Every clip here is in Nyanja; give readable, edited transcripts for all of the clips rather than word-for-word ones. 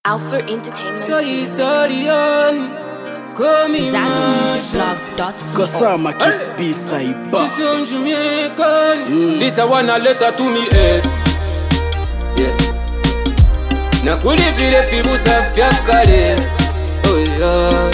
Alpha Entertainment. ZaluMusicBlog.co. Kasama Kiss B Saiba. This I wanna letter to me ex. Yeah. Na kulivile fibusa vya kale. Oh yeah.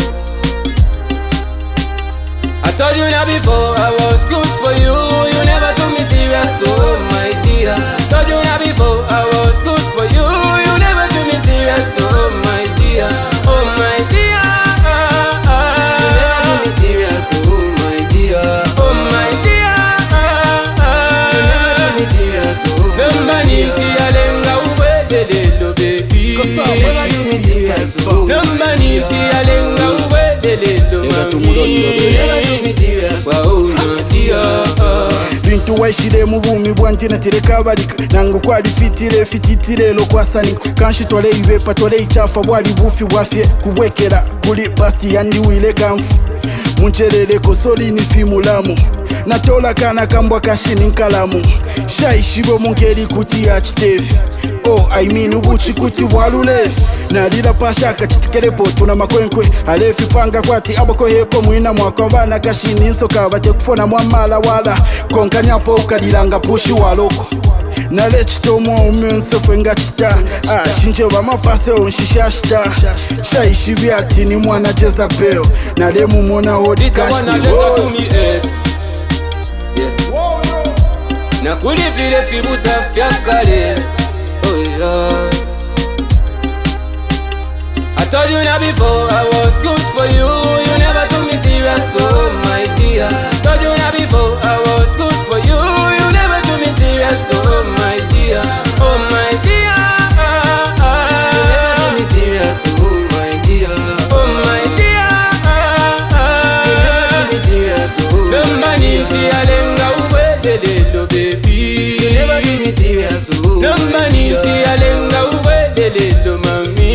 I told you now before I was good for you. You never took me serious, oh my dear. Told you now before I was good for you. You never took me serious, oh my dear. Oh my dear. You never took me serious, oh my dear. Oh my dear. You never took me serious, oh my dear. Nobody she alenga uwedelo baby. You never took me serious, oh. Nobody she alenga uwedelo baby. Bintu waishire mu bumi bwanjye natereka barika nango kwali fititire lo kwasanika kanshi tole ibepa tole ichafa bwali bufi bwafye kubwekera kuli basti yandi wile kamfu muncherere ko soli ni fimulamu natola kana kambwa kashini nkalamu shaishibo mungeri kuti ya chitefi oh I mean ubuchi kuti walulefi nalira pashaka chitikerepo tuna makwenkwe alefi panga kwati abako heko mwina mwaka bana kashini nsoka bate kufona mwamala wala konkanyapo ukalilanga pushi waloko nale chitomo umenso fenga chita shinje bamapase onshishashita shaishibi ati ni mwana Jezabel nale mumona hodi kashini na kulivile fibusa vya kale. Oh yeah. I told you now before I was good for you. You never took me serious, oh my dear. Told you now before I was good for you. You never took me serious, oh my dear. Oh my dear. You never took me serious, oh my dear. Oh my dear. You never took me serious, oh my dear. Nobody she alenga uwedelo baby. You never took me serious, oh. Nobody she alenga uwedelo mami.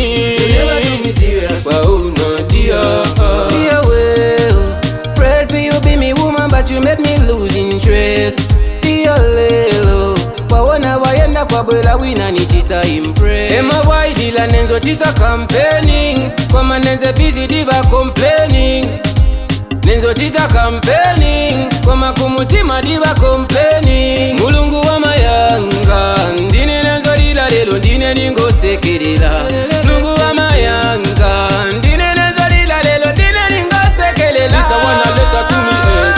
Wow, no dear. Dear well, prayed for you be me woman, but you made me lose interest. Dear lelo, waona wayenda kwa bwela wina ni chita impress. Ema waidila nenzo chita campaigning, kwa manenze busy diva complaining. Nenzo chita campaigning, kwa makumutima diva complaining. Mulungu wa mayanga, ndine nenzo lila lelo ndine ningo sekerela. Mulungu wa mayanga, ndine nenzo lila lelo ndine ningo sekerela. This I wanna letter to me ex.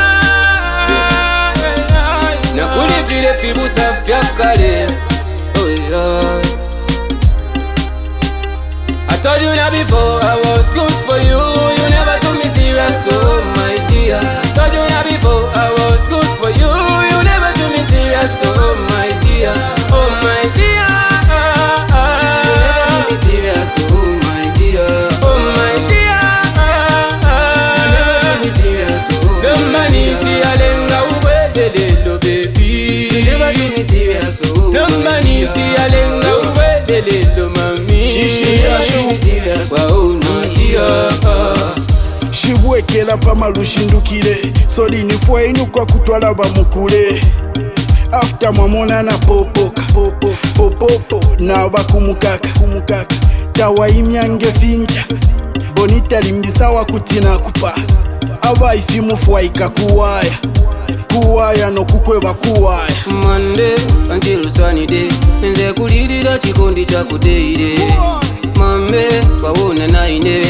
Na kulivile fibusa vya kale. Oh yeah. I told you now before I was good for you. You never took me serious, oh my dear. Told you now before I was good for you. You never took me serious, oh my dear. Oh my dear. You never took me serious, oh my dear. Oh my dear. You never took me serious, oh my dear. Nobody she alenga uwedelo baby. You never took me serious, oh. Nobody she alenga uwedelo mami. Wow, no dear. Shibwekela pamalushindukire soli ni fwa inukwa kutwala bamukule after mwamona na popoka popopo na bakumukaka tawa imyange finja bonita limbisawa kutina kupa aba ifimu fwa ikakuwaya no kukweba kuwaya Monday until Sunday nenze kulidira chikondi chako daily mame wawona naine.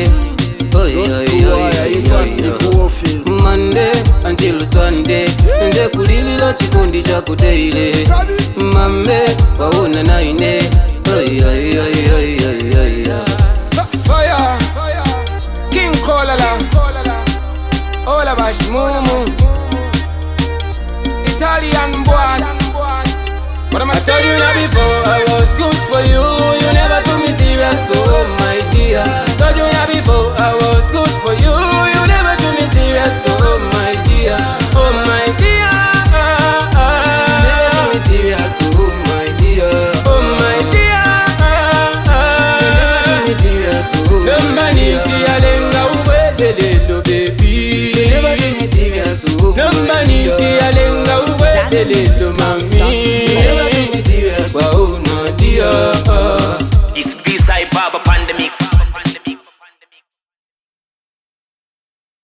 Monday until Sunday nze kulilila chikondi chako daily mame wawona naine. Fire King Kolala Ola Bashmumu Italian boss. But I told you now before I was good for you. You never took me serious, oh my dear. Told you now before I was good for you. You never took me serious, oh my dear. Oh my dear. You never took me serious, oh my dear. Oh my dear. You never took me serious, oh. Nobody she alenga uwedelo baby. You never took me serious, oh. Nobody she alenga uwedelo mami. You never took me serious, wow no dear. upon the mix.